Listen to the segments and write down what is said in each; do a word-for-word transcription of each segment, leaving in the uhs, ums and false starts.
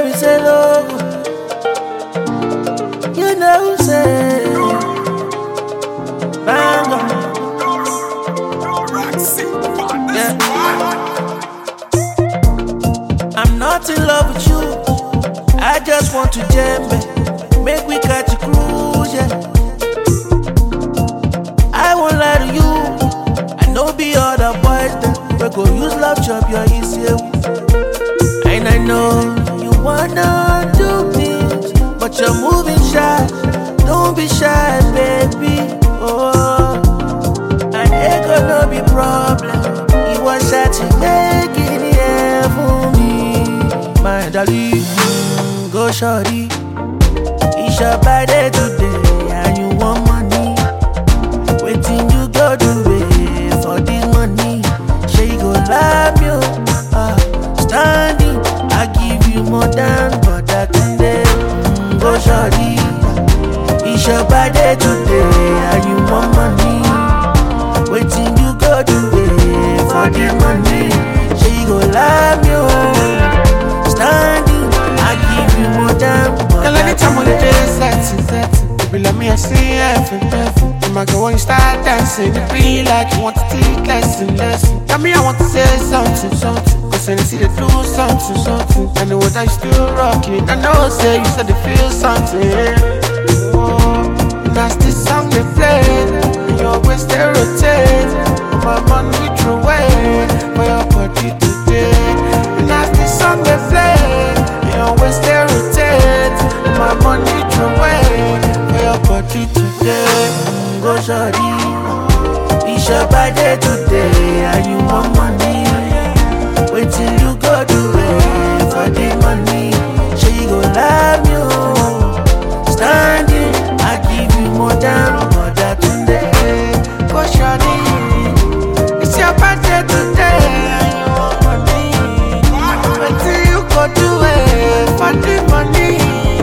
me say love. You know say bang. Yeah. I'm not in love with you. I just want to jam it. Make we catch a cruise, yeah. I won't lie to you. I know be other boys that we go use love chop your easier. And I know you wanna do things, but you're moving shy. Don't be shy, baby. Oh, and it gonna be problem. It was shy to make it here for me, my darling. Go shorty, it's your birthday today, and you want money. Waiting you go do it for this money. She go love you, ah, standing. I give you more than but I can do. Mm, go shorty, it's your birthday today, and you want money. Waiting you go do it for this money. She go love you, standing. I give you more than but Girl, anytime when the day is set, you be like me, I see heaven, heaven. My girl, when you start dancing, it be like you want to take lesson, lesson. Tell me I want to say something, something. Cause when you see they do something, something. I know that you still rocking. I know, say you said they feel something. Oh, and that's the song they play. And you always they rotate. And my money through away for your body today. And that's the song they play. And you always they rotate. And my money through away for your body today. Go shorty, it's your birthday today, and you want money. Wait till you go do it for the money. She go love you, standing. I give you more than more than today. Go shorty, it's your birthday today, and you want money. Wait till you go do it for the money.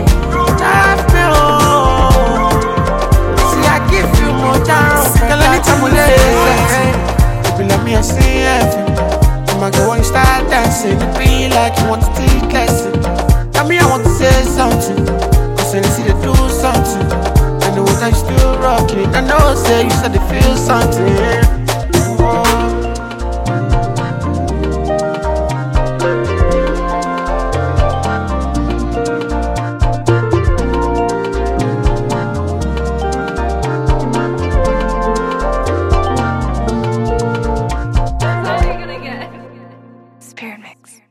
Love me, oh. See, I give you more than. Girl, anytime we lay, you be like me, I see heaven. And my girl, when you start dancing, it be like you want to take lesson. Tell me I want to say something. Cause when you see they do something, I know that you still rocking. I know, say you said they feel something. Oh. Spirit Mix.